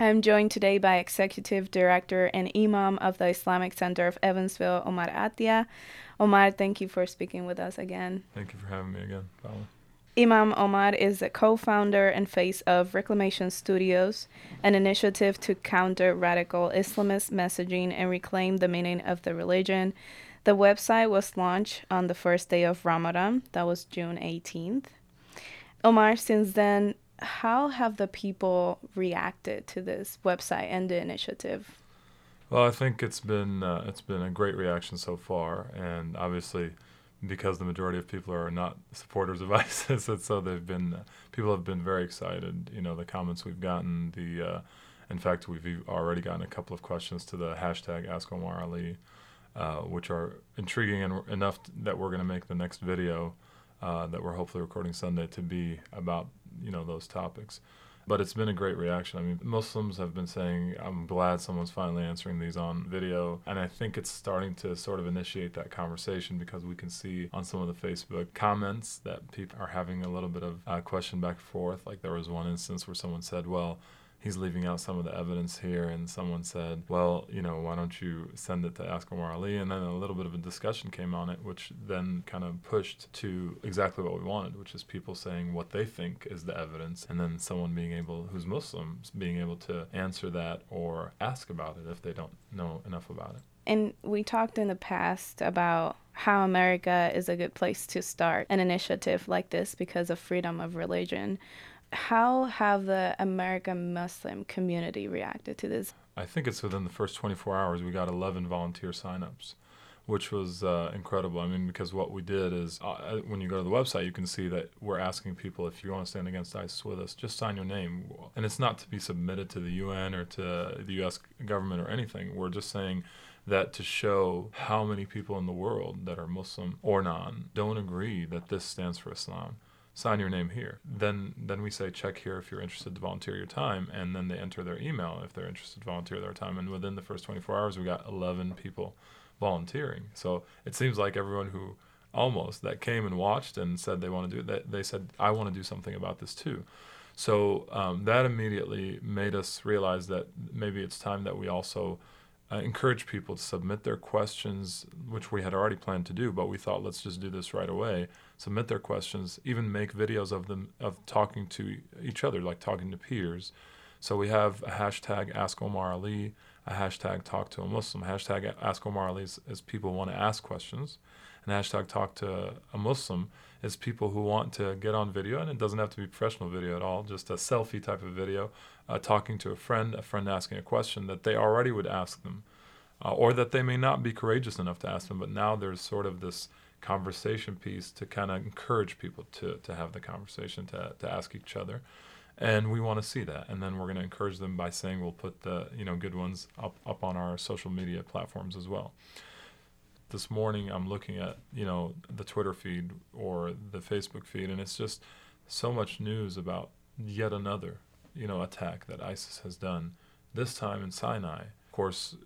I am joined today by Executive Director and Imam of the Islamic Center of Evansville, Omar Attia. Omar, thank you for speaking with us again. Thank you for having me again, Paula. Imam Omar is the co-founder and face of Reclamation Studios, an initiative to counter radical Islamist messaging and reclaim the meaning of the religion. The website was launched on the first day of Ramadan, that was June 18th. Omar, since then, how have the people reacted to this website and the initiative? Well, I think it's been a great reaction so far, and obviously, because the majority of people are not supporters of ISIS, and so people have been very excited. You know, the comments we've gotten, in fact, we've already gotten a couple of questions to the hashtag #AskOmarAli, which are intriguing enough that we're going to make the next video that we're hopefully recording Sunday to be about those topics. But it's been a great reaction. I mean, Muslims have been saying, I'm glad someone's finally answering these on video. And I think it's starting to sort of initiate that conversation, because we can see on some of the Facebook comments that people are having a little bit of question back and forth. Like there was one instance where someone said, well, he's leaving out some of the evidence here, and someone said, well, why don't you send it to #AskOmarAli? And then a little bit of a discussion came on it, which then kind of pushed to exactly what we wanted, which is people saying what they think is the evidence, and then someone who's Muslim being able to answer that or ask about it if they don't know enough about it. And we talked in the past about how America is a good place to start an initiative like this because of freedom of religion. How have the American Muslim community reacted to this? I think it's within the first 24 hours we got 11 volunteer signups, which was incredible. I mean, because what we did is when you go to the website, you can see that we're asking people, if you want to stand against ISIS with us, just sign your name. And it's not to be submitted to the UN or to the U.S. government or anything. We're just saying that to show how many people in the world that are Muslim or non don't agree that this stands for Islam. Sign your name here. Then we say, check here if you're interested to volunteer your time, and then they enter their email if they're interested to volunteer their time. And within the first 24 hours, we got 11 people volunteering. So it seems like everyone that came and watched and said they want to do it, they said, I want to do something about this too. So that immediately made us realize that maybe it's time that we also encourage people to submit their questions, which we had already planned to do, but we thought, let's just do this right away. Submit their questions, even make videos of them, of talking to each other, like talking to peers. So we have a hashtag #AskOmarAli, a hashtag #TalkToAMuslim. Hashtag #AskOmarAli is people want to ask questions, and hashtag #TalkToAMuslim is people who want to get on video, and it doesn't have to be professional video at all, just a selfie type of video, talking to a friend asking a question that they already would ask them, or that they may not be courageous enough to ask them, but now there's sort of this conversation piece to kind of encourage people to have the conversation, to ask each other. And we want to see that. And then we're going to encourage them by saying we'll put the good ones up on our social media platforms as well. This morning I'm looking at the Twitter feed or the Facebook feed, and it's just so much news about yet another attack that ISIS has done, this time in Sinai. Of course,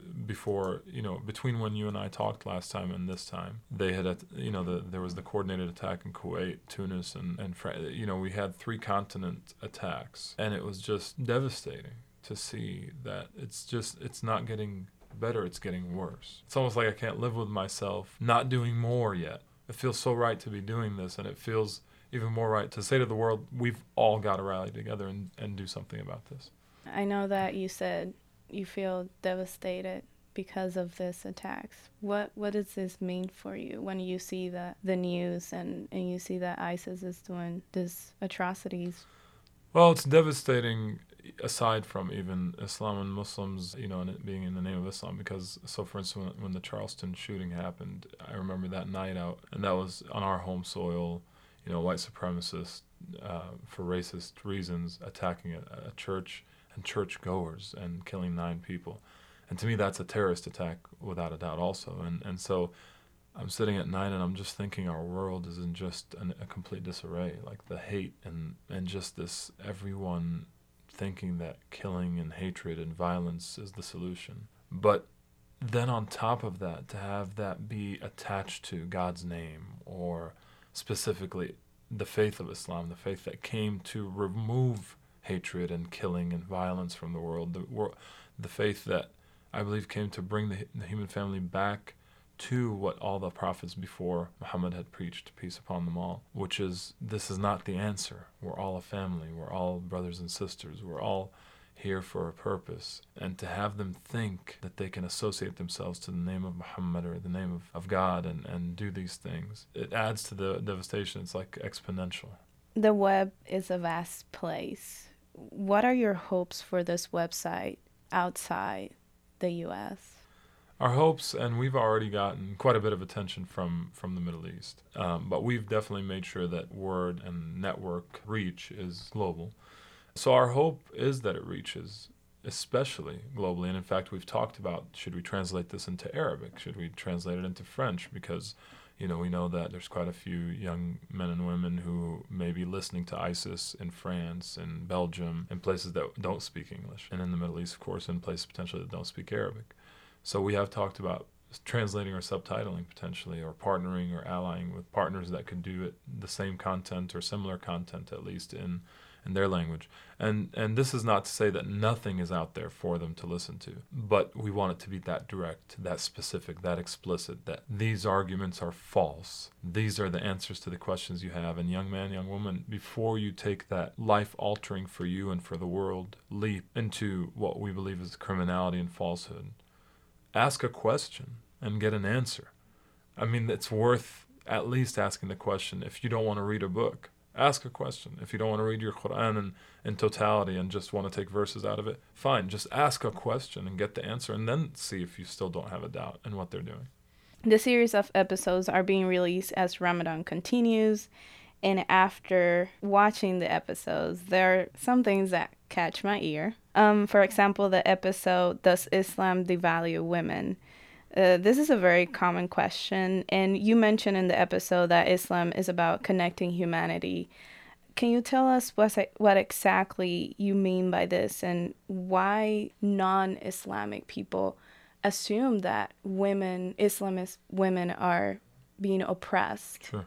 between when you and I talked last time and this time, they had there was the coordinated attack in Kuwait, Tunis, and we had 3 continent attacks, and it was just devastating to see that it's not getting better, it's getting worse. It's almost like I can't live with myself not doing more yet. It feels so right to be doing this, and it feels even more right to say to the world, we've all got to rally together and do something about this. I know that you said you feel devastated because of this attacks. What does this mean for you when you see the news and you see that ISIS is doing these atrocities? Well, it's devastating aside from even Islam and Muslims, and it being in the name of Islam, because, so for instance, when the Charleston shooting happened, I remember that night out, and that was on our home soil, white supremacists, for racist reasons, attacking a church and churchgoers and killing 9 people. And to me, that's a terrorist attack without a doubt also. And so I'm sitting at night and I'm just thinking our world is in just a complete disarray, like the hate and just this, everyone thinking that killing and hatred and violence is the solution. But then on top of that, to have that be attached to God's name, or specifically the faith of Islam, the faith that came to remove hatred and killing and violence from the world. The faith that I believe came to bring the human family back to what all the prophets before Muhammad had preached, peace upon them all, which is, this is not the answer. We're all a family. We're all brothers and sisters. We're all here for a purpose. And to have them think that they can associate themselves to the name of Muhammad or the name of God and do these things, it adds to the devastation. It's like exponential. The web is a vast place. What are your hopes for this website outside the U.S.? Our hopes, and we've already gotten quite a bit of attention from the Middle East, but we've definitely made sure that word and network reach is global. So our hope is that it reaches especially globally, and in fact we've talked about, should we translate this into Arabic? Should we translate it into French? Because we know that there's quite a few young men and women who may be listening to ISIS in France and Belgium, in places that don't speak English, and in the Middle East, of course, in places potentially that don't speak Arabic. So we have talked about translating or subtitling potentially, or partnering or allying with partners that could do it, the same content or similar content at least in their language. And this is not to say that nothing is out there for them to listen to, but we want it to be that direct, that specific, that explicit, that these arguments are false. These are the answers to the questions you have. And young man, young woman, before you take that life-altering for you and for the world leap into what we believe is criminality and falsehood, ask a question and get an answer. I mean, it's worth at least asking the question. If you don't want to read a book, ask a question. If you don't want to read your Quran in totality and just want to take verses out of it, fine. Just ask a question and get the answer, and then see if you still don't have a doubt in what they're doing. The series of episodes are being released as Ramadan continues, and after watching the episodes, there are some things that catch my ear. For example, the episode, Does Islam Devalue Women? This is a very common question, and you mentioned in the episode that Islam is about connecting humanity. Can you tell us what exactly you mean by this, and why non-Islamic people assume that Islamist women are being oppressed? Sure.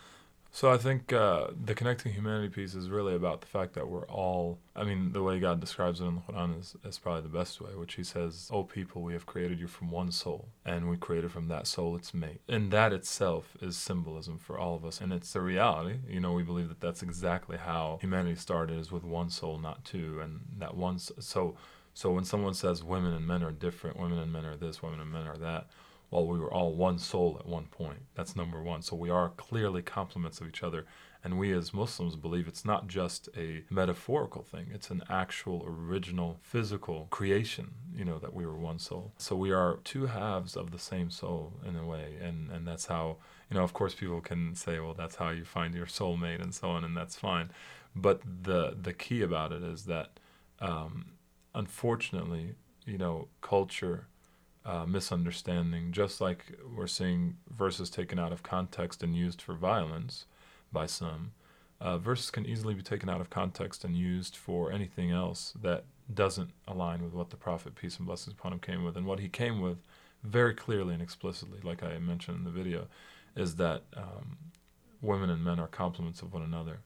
So I think the connecting humanity piece is really about the fact that we're all, the way God describes it in the Quran is probably the best way, which he says, "O people, we have created you from one soul, and we created from that soul its mate." And that itself is symbolism for all of us, and it's a reality. We believe that that's exactly how humanity started, is with one soul, not two, and that one. So when someone says women and men are different, women and men are this, women and men are that, well, we were all one soul at one point. That's number one. So we are clearly complements of each other. And we as Muslims believe it's not just a metaphorical thing. It's an actual, original, physical creation, that we were one soul. So we are two halves of the same soul in a way. And that's how, of course people can say, well, that's how you find your soulmate and so on, and that's fine. But the key about it is that, unfortunately, culture, misunderstanding, just like we're seeing verses taken out of context and used for violence by some, verses can easily be taken out of context and used for anything else that doesn't align with what the Prophet, peace and blessings upon him, came with. And what he came with very clearly and explicitly, like I mentioned in the video, is that women and men are complements of one another.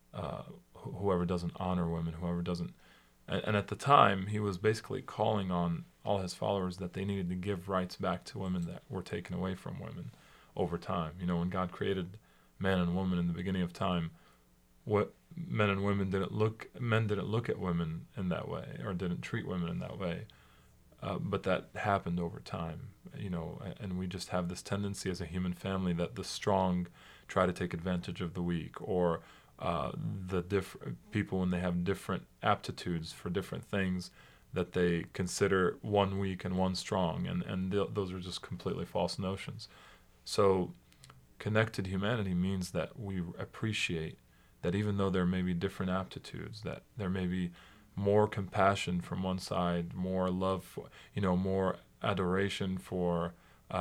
Whoever doesn't honor women, whoever doesn't... And at the time, he was basically calling on all his followers that they needed to give rights back to women that were taken away from women over time. When God created man and woman in the beginning of time, what men didn't look at women in that way, or didn't treat women in that way. But that happened over time, and we just have this tendency as a human family that the strong try to take advantage of the weak, or the people, when they have different aptitudes for different things, that they consider one weak and one strong, and those are just completely false notions. So connected humanity means that we appreciate that even though there may be different aptitudes, that there may be more compassion from one side, more love, more adoration for,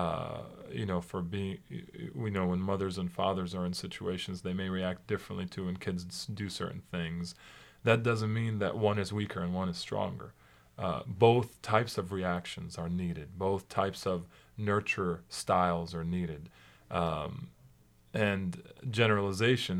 for being, when mothers and fathers are in situations, they may react differently to when kids do certain things. That doesn't mean that one is weaker and one is stronger. Both types of reactions are needed. Both types of nurture styles are needed. And generalizations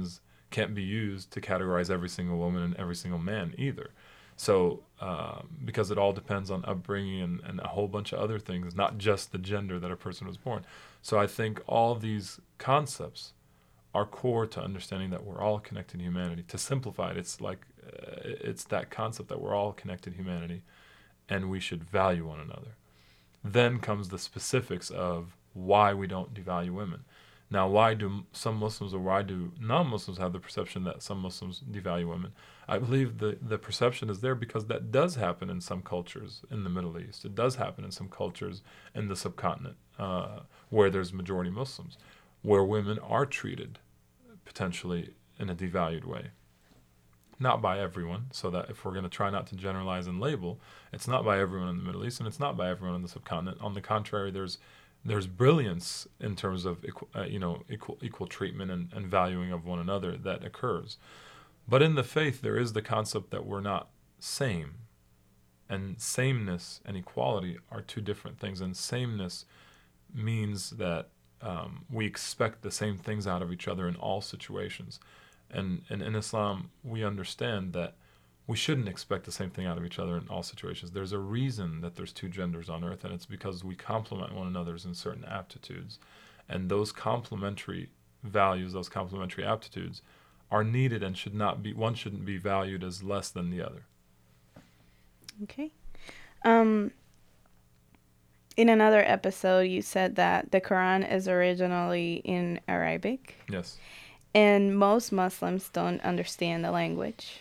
can't be used to categorize every single woman and every single man either. So, because it all depends on upbringing and a whole bunch of other things, not just the gender that a person was born. So I think all these concepts are core to understanding that we're all connected humanity. To simplify it, it's like it's that concept that we're all connected humanity, and we should value one another. Then comes the specifics of why we don't devalue women. Now, why do some Muslims or why do non-Muslims have the perception that some Muslims devalue women? I believe the perception is there because that does happen in some cultures in the Middle East. It does happen in some cultures in the subcontinent where there's majority Muslims, where women are treated potentially in a devalued way. Not by everyone, so that if we're going to try not to generalize and label, it's not by everyone in the Middle East and it's not by everyone in the subcontinent. On the contrary, there's brilliance in terms of equal treatment and valuing of one another that occurs. But in the faith, there is the concept that we're not same. And sameness and equality are two different things. And sameness means that we expect the same things out of each other in all situations. And in Islam, we understand that we shouldn't expect the same thing out of each other in all situations. There's a reason that there's two genders on earth, and it's because we complement one another in certain aptitudes. And those complementary values, those complementary aptitudes, are needed and one shouldn't be valued as less than the other. Okay. In another episode, you said that the Quran is originally in Arabic. Yes. And most Muslims don't understand the language.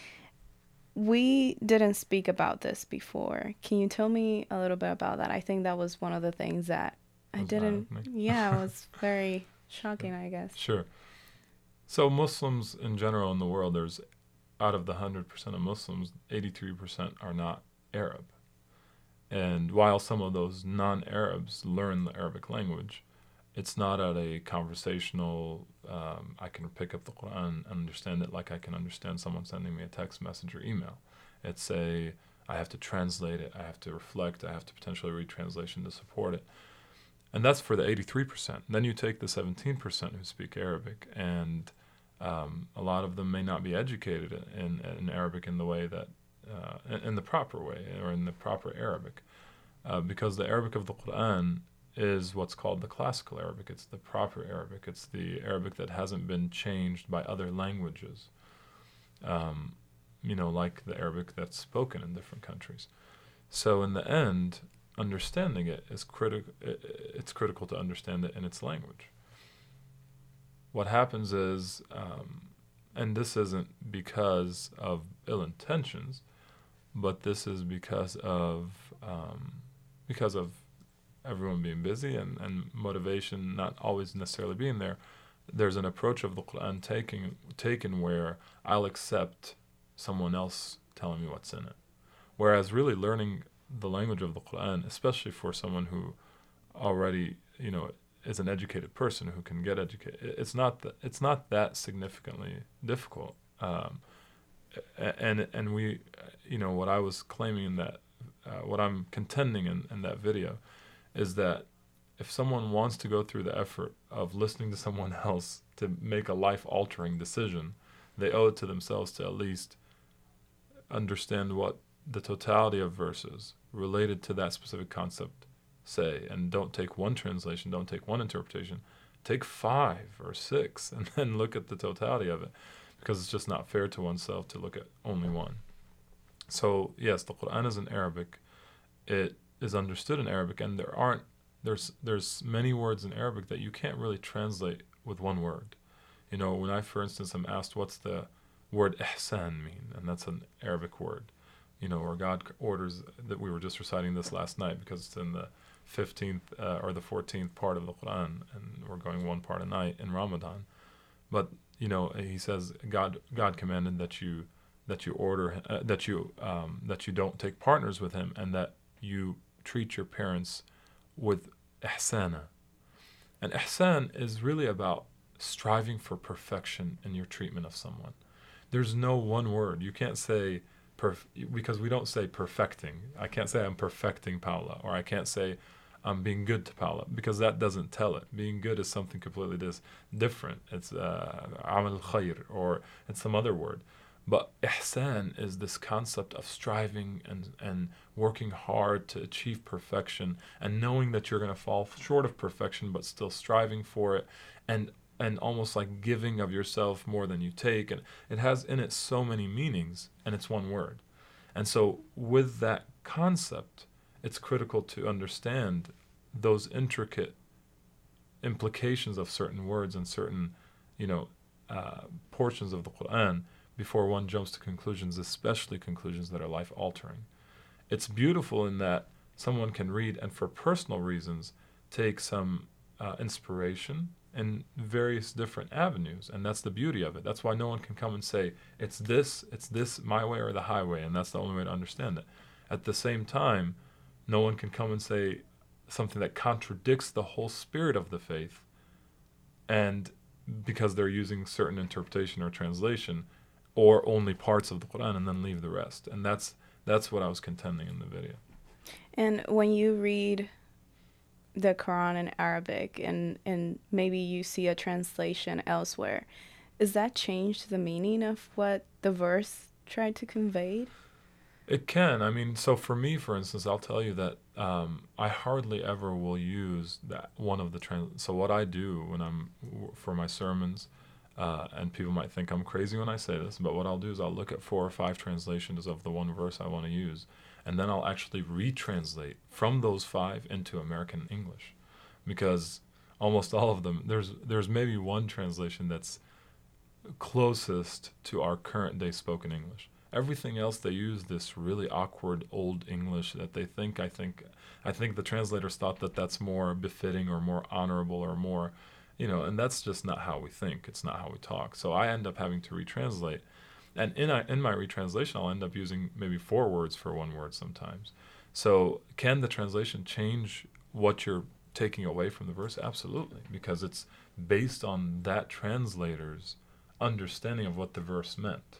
We didn't speak about this before. Can you tell me a little bit about that? I think that was one of the things that it was very shocking, I guess. Sure. So Muslims in general in the world, there's out of the 100% of Muslims, 83% are not Arab. And while some of those non-Arabs learn the Arabic language, it's not at a conversational, I can pick up the Quran and understand it like I can understand someone sending me a text message or email. It's I have to translate it, I have to reflect, I have to potentially read translation to support it. And that's for the 83%. Then you take the 17% who speak Arabic, and a lot of them may not be educated in Arabic in the way that, in the proper way, or in the proper Arabic. Because the Arabic of the Quran is what's called the classical Arabic. It's the proper Arabic. It's the Arabic that hasn't been changed by other languages, like the Arabic that's spoken in different countries. So in the end, understanding it is critical. It's critical to understand it in its language. What happens is, and this isn't because of ill intentions, but this is because of everyone being busy and motivation not always necessarily being there. There's an approach of the Quran taken where I'll accept someone else telling me what's in it. Whereas really learning the language of the Quran, especially for someone who already, is an educated person who can get educated, it's not that significantly difficult. And we, what I was claiming in that, what I'm contending in that video, is that if someone wants to go through the effort of listening to someone else to make a life-altering decision, they owe it to themselves to at least understand what the totality of verses related to that specific concept say, and don't take one translation, don't take one interpretation, take 5 or 6, and then look at the totality of it, because it's just not fair to oneself to look at only one. So yes, the Quran is in Arabic. It is understood in Arabic, and there's many words in Arabic that you can't really translate with one word. When I, for instance, am asked what's the word ihsan mean, and that's an Arabic word, where God orders, that we were just reciting this last night because it's in the 15th or the 14th part of the Quran, and we're going one part a night in Ramadan. But he says God commanded that you order that you don't take partners with him, and that you treat your parents with ihsana. And ihsan is really about striving for perfection in your treatment of someone. There's no one word. You can't say because we don't say perfecting. I can't say I'm perfecting Paula, or I can't say being good to power up, because that doesn't tell it. Being good is something completely different. It's amal khair, or it's some other word. But ihsan is this concept of striving and working hard to achieve perfection, and knowing that you're going to fall short of perfection but still striving for it, and almost like giving of yourself more than you take. And it has in it so many meanings, and it's one word. And so with that concept, it's critical to understand those intricate implications of certain words and certain, portions of the Quran before one jumps to conclusions, especially conclusions that are life-altering. It's beautiful in that someone can read and, for personal reasons, take some inspiration in various different avenues, and that's the beauty of it. That's why no one can come and say, it's this, my way or the highway, and that's the only way to understand it. At the same time, no one can come and say something that contradicts the whole spirit of the faith, and because they're using certain interpretation or translation, or only parts of the Quran, and then leave the rest. And that's what I was contending in the video. And when you read the Quran in Arabic and maybe you see a translation elsewhere, does that change the meaning of what the verse tried to convey? It can. I mean, so for me, for instance, I'll tell you that I hardly ever will use that one of the So what I do when I'm for my sermons, and people might think I'm crazy when I say this, but what I'll do is I'll look at 4 or 5 translations of the one verse I want to use, and then I'll actually retranslate from those 5 into American English, because almost all of them, there's maybe one translation that's closest to our current day spoken English. Everything else, they use this really awkward old English that they think, I think the translators thought that that's more befitting or more honorable or more, and that's just not how we think. It's not how we talk. So I end up having to retranslate. And in my retranslation, I'll end up using maybe 4 words for one word sometimes. So can the translation change what you're taking away from the verse? Absolutely, because it's based on that translator's understanding of what the verse meant.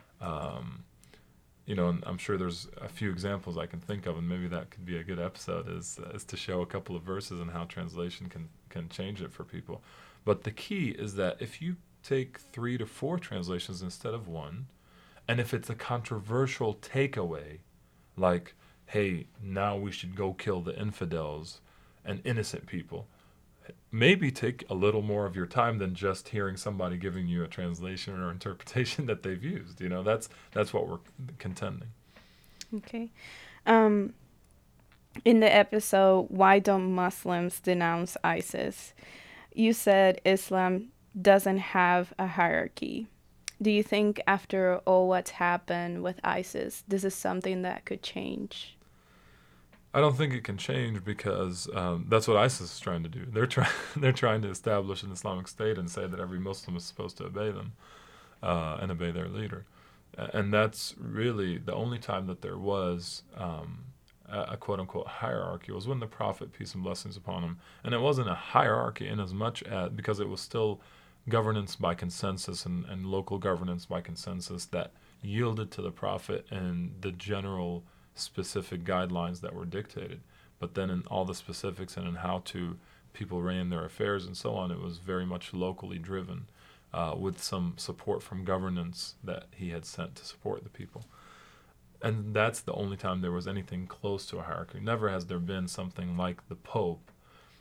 And I'm sure there's a few examples I can think of, and maybe that could be a good episode, is to show a couple of verses and how translation can change it for people. But the key is that if you take 3 to 4 translations instead of 1, and if it's a controversial takeaway, like, hey, now we should go kill the infidels and innocent people, maybe take a little more of your time than just hearing somebody giving you a translation or interpretation that they've used. That's what we're contending. Okay. In the episode, Why Don't Muslims Denounce ISIS? You said Islam doesn't have a hierarchy. Do you think after all what's happened with ISIS, this is something that could change? I don't think it can change, because that's what ISIS is trying to do. They're trying to establish an Islamic State and say that every Muslim is supposed to obey them and obey their leader. And that's really the only time that there was a quote-unquote hierarchy was when the Prophet, peace and blessings upon him. And it wasn't a hierarchy in as much as, because it was still governance by consensus and local governance by consensus that yielded to the Prophet and the general specific guidelines that were dictated. But then in all the specifics and in how people ran their affairs and so on, it was very much locally driven, with some support from governance that he had sent to support the people. And that's the only time there was anything close to a hierarchy. Never has there been something like the Pope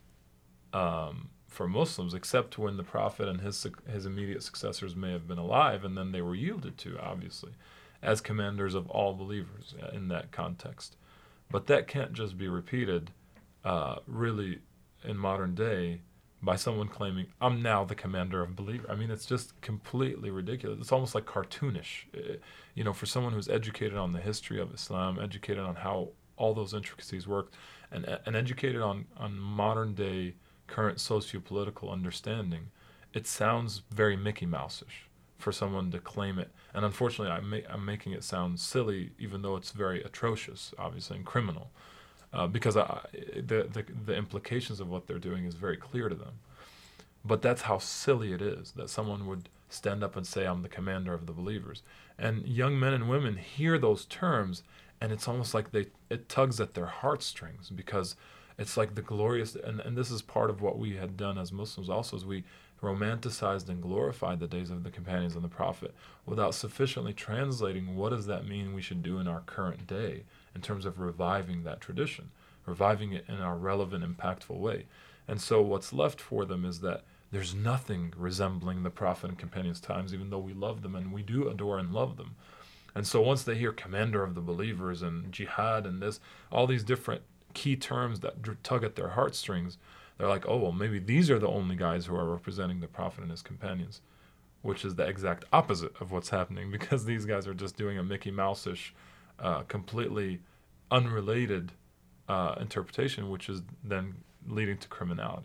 for Muslims, except when the Prophet and his immediate successors may have been alive, and then they were yielded to, obviously, as commanders of all believers in that context. But that can't just be repeated, really, in modern day by someone claiming, I'm now the commander of believers. I mean, it's just completely ridiculous. It's almost like cartoonish. For someone who's educated on the history of Islam, educated on how all those intricacies work, and educated on modern day current socio-political understanding, it sounds very Mickey Mouse-ish for someone to claim it. And unfortunately, I'm making it sound silly, even though it's very atrocious, obviously, and criminal, because the implications of what they're doing is very clear to them. But that's how silly it is, that someone would stand up and say, I'm the commander of the believers. And young men and women hear those terms, and it's almost like it tugs at their heartstrings, because It's like the glorious, and this is part of what we had done as Muslims also, is we romanticized and glorified the days of the companions and the Prophet without sufficiently translating what does that mean we should do in our current day in terms of reviving that tradition, reviving it in our relevant, impactful way. And so what's left for them is that there's nothing resembling the Prophet and companions' times, even though we love them and we do adore and love them. And so once they hear commander of the believers and jihad and this, all these different key terms that tug at their heartstrings, they're like, oh, well, maybe these are the only guys who are representing the Prophet and his companions, which is the exact opposite of what's happening, because these guys are just doing a Mickey Mouse-ish, completely unrelated interpretation, which is then leading to criminality.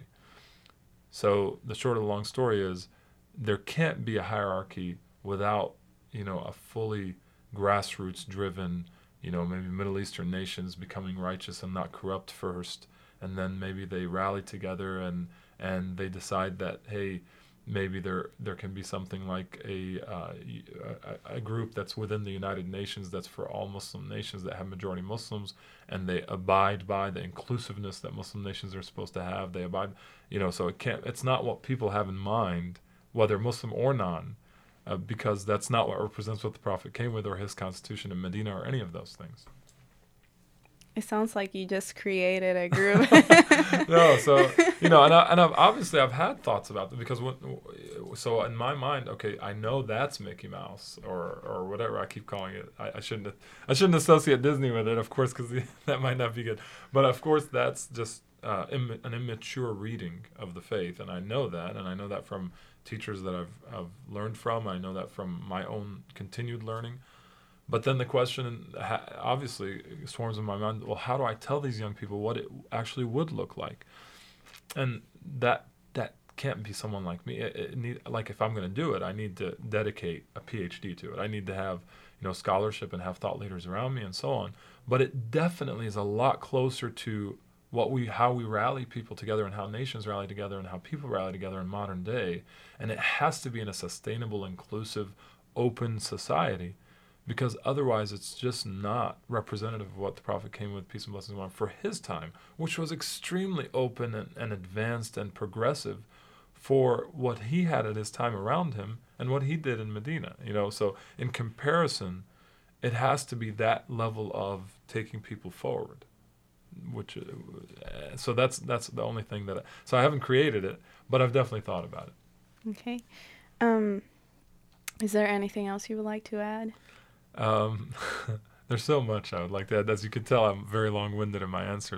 So the short of the long story is there can't be a hierarchy without, a fully grassroots-driven, maybe Middle Eastern nations becoming righteous and not corrupt first, and then maybe they rally together and they decide that, hey, maybe there can be something like a group that's within the United Nations that's for all Muslim nations that have majority Muslims, and they abide by the inclusiveness that Muslim nations are supposed to have. They abide, so it's not what people have in mind, whether Muslim or non, because that's not what represents what the Prophet came with or his constitution in Medina or any of those things. It sounds like you just created a group. No, so and I've had thoughts about that, because so in my mind, okay, I know that's Mickey Mouse or whatever I keep calling it. I shouldn't associate Disney with it, of course, because that might not be good. But of course, that's just an immature reading of the faith, and I know that from teachers that I've learned from. I know that from my own continued learning. But then the question obviously swarms in my mind, well, how do I tell these young people what it actually would look like? And that can't be someone like me. Like if I'm going to do it, I need to dedicate a PhD to it. I need to have scholarship and have thought leaders around me and so on. But it definitely is a lot closer to how we rally people together and how nations rally together and how people rally together in modern day. And it has to be in a sustainable, inclusive, open society, because otherwise it's just not representative of what the Prophet came with, peace and blessings on, for his time, which was extremely open and advanced and progressive for what he had at his time around him and what he did in Medina. So in comparison, it has to be that level of taking people forward. So that's the only thing so I haven't created it, but I've definitely thought about it. Okay. Is there anything else you would like to add? There's so much I would like to add. As you can tell, I'm very long-winded in my answers.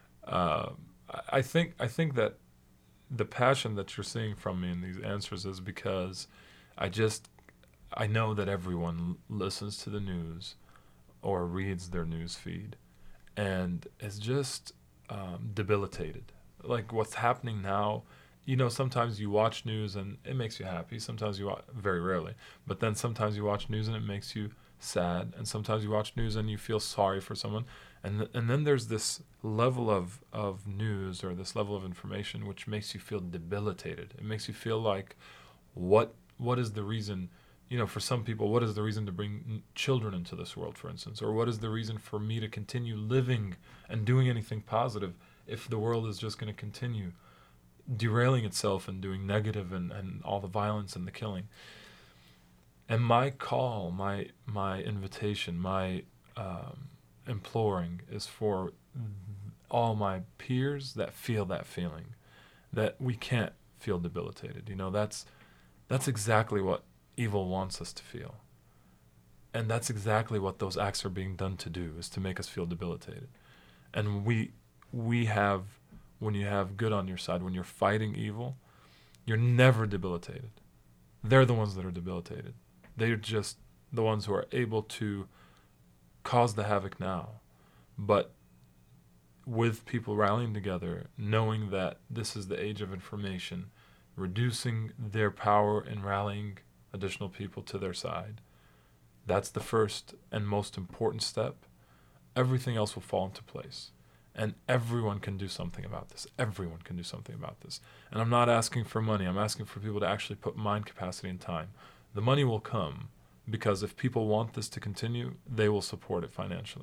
I think that the passion that you're seeing from me in these answers is because I know that everyone listens to the news or reads their news feed and is just debilitated. Like what's happening now, sometimes you watch news and it makes you happy. Sometimes very rarely, but then sometimes you watch news and it makes you sad. And sometimes you watch news and you feel sorry for someone. And then there's this level of news or this level of information which makes you feel debilitated. It makes you feel like, what is the reason? For some people, what is the reason to bring children into this world, for instance? Or what is the reason for me to continue living and doing anything positive if the world is just going to continue derailing itself and doing negative and all the violence and the killing? And my call, my invitation, my imploring is for all my peers that feel that feeling, that we can't feel debilitated. That's exactly what evil wants us to feel. And that's exactly what those acts are being done to do, is to make us feel debilitated. And we have, when you have good on your side, when you're fighting evil, you're never debilitated. They're the ones that are debilitated. They're just the ones who are able to cause the havoc now. But with people rallying together, knowing that this is the age of information, reducing their power and rallying additional people to their side, that's the first and most important step. Everything else will fall into place. And everyone can do something about this. Everyone can do something about this. And I'm not asking for money. I'm asking for people to actually put mind capacity and time. The money will come, because if people want this to continue, they will support it financially.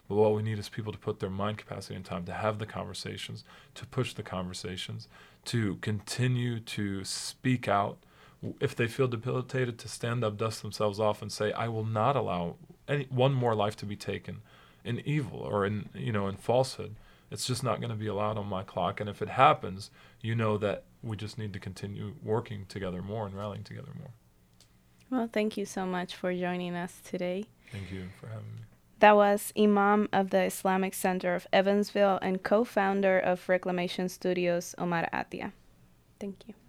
But what we need is people to put their mind capacity and time to have the conversations, to push the conversations, to continue to speak out. If they feel debilitated, to stand up, dust themselves off, and say, I will not allow one more life to be taken in evil or in falsehood. It's just not going to be allowed on my clock. And if it happens, you know that we just need to continue working together more and rallying together more. Well, thank you so much for joining us today. Thank you for having me. That was Imam of the Islamic Center of Evansville and co-founder of Reclamation Studios, Omar Atia. Thank you.